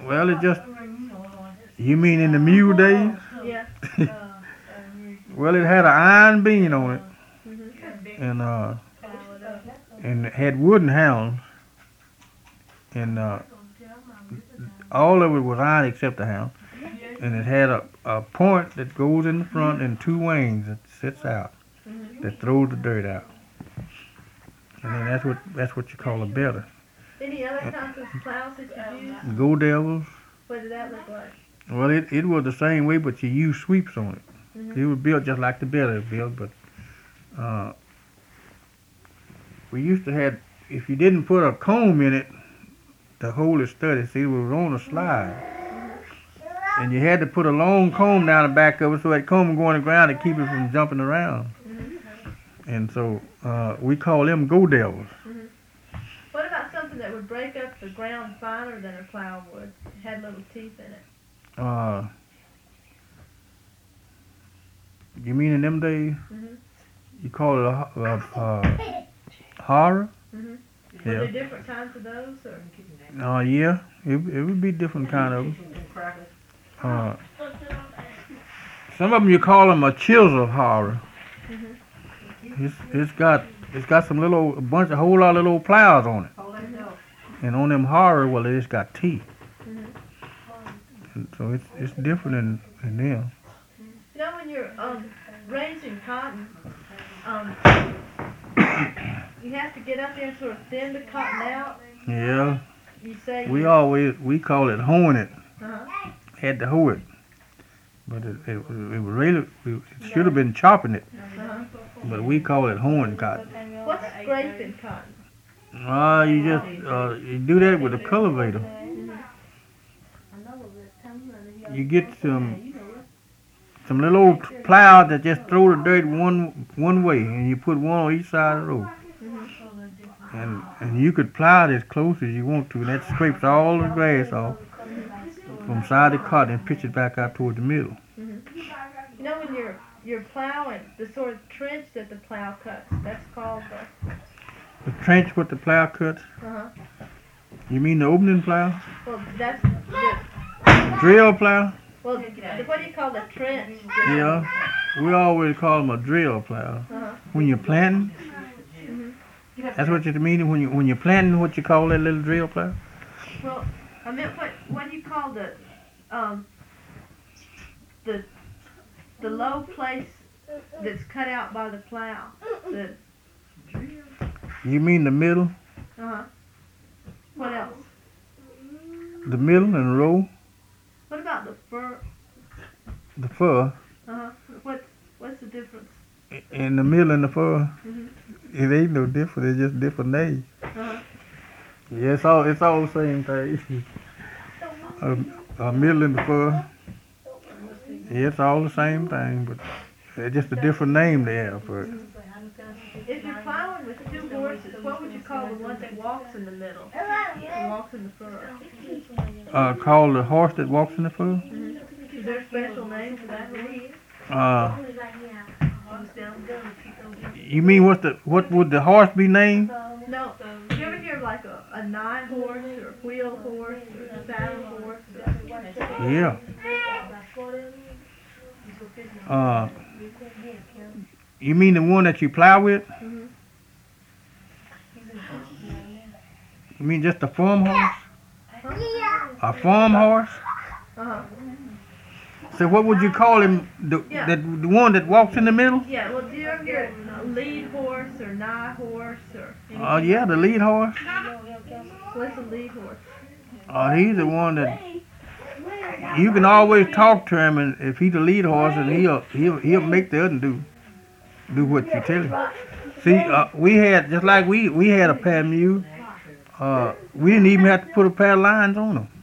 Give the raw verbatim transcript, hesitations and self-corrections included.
Well, it just, you mean in the mule days? Yeah. Well, it had an iron beam on it, Mhm. and uh, and it had wooden hounds, and uh, all of it was iron except the hound, and it had a, a point that goes in the front and two wings that sits out, Mhm. that throws the dirt out, and then that's what that's what you call a better. Any other kinds of plows that you use? Go Devils. What did that look like? Well, it, it was the same way, but you used sweeps on it. Mhm. It was built just like the better built, but uh, we used to have, if you didn't put a comb in it to hold it steady, see, it was on a slide. And you had to put a long comb down the back of it so that comb would go on the ground to keep it from jumping around. Mhm. And so uh, we call them Go Devils. Mhm. What about something that would break up the ground finer than a plow would? It had little teeth in it. Uh, you mean in them days? Mhm. You call it a, ho- a, a horror? Mhm. Yeah. Were there different kinds of those, or? Uh, yeah, it, it would be different kind of 'em. Uh, some of them you call them a chisel horror. Mhm. It's it's got it's got some little a bunch a whole lot of little plows on it, and on them horror, well, it's got teeth. Mhm. And so it's it's different in, in them. You know, when you're um, raising cotton, um, you have to get up there and sort of thin the cotton out. Yeah, You say we you- always we call it hoeing it. Uh-huh. Had to hoe it, but it it, it was really it should have been chopping it, Uh-huh. but we call it hoeing cotton. What's scraping cotton? Uh, you just uh, you do that with a cultivator. You get some some little old plows that just throw the dirt one one way, and you put one on each side of the road. And and you could plow it as close as you want to, and that scrapes all the grass off from side of cotton and pitch it back out toward the middle. Mhm. You know, when you're you're plowing, the sort of trench that the plow cuts, that's called the. The trench with the plow cuts. Uh-huh. You mean the opening plow? Well, that's the, Drill plow? well. The, what do you call the trench? Yeah. We always call them a drill plow. Uh-huh. When you're planting, Mhm. that's what you mean when you when you're planting. What you call that little drill plow? Well, I meant what what do you call the um the the low place that's cut out by the plow? The You mean the middle, uh-huh. What else? the middle and the row, What about the fur? the fur, Uh-huh. What what's the difference? in the middle and the fur. Mhm. It ain't no different. It's just different names. Uh-huh. Yeah, it's all it's all the same thing. a, a middle and the fur. Yeah, it's all the same thing, but it's just a different name they have for it. If you're plowing with two horses, what would you call the one that walks in the middle? That walks in the fur. Uh, called the horse that walks in the fur. Is there a special name for that horse? Uh, you mean what the what would the horse be named? No. You ever hear like a, a nine horse or a wheel horse or a saddle horse? Or, Yeah. Uh, you mean the one that you plow with? Mhm. You mean just a farm horse? Huh? A farm horse? Uh-huh. So what would you call him? The, Yeah. the, the one that walks in the middle? Yeah, well, do you ever hear a lead horse or nigh horse or anything? Oh yeah, the lead horse. What's a lead horse? Uh, he's the one that you can always talk to him, and if he's the lead horse, and he'll he'll he'll make the other do do what you tell him. See, uh, we had just like we we had a pair of mules. Uh, we didn't even have to put a pair of lines on them.